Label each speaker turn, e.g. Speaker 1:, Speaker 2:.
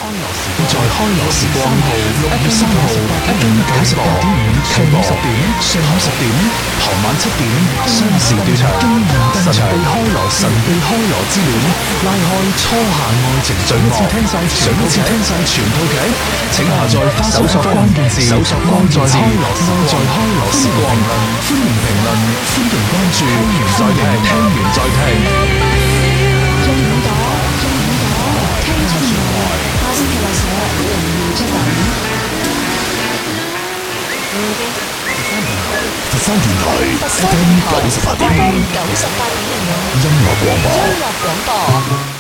Speaker 1: 在開羅時光6月3號 FM 98.5上午10點，傍晚7點，雙時段神秘開羅之戀，拉開初夏愛情序幕。想一次聽晒全套劇，請下載搜索關鍵字愛在開羅時光，歡迎評論，歡迎關注，聽完再聽。佛山電台 FM 98.5，音樂廣播。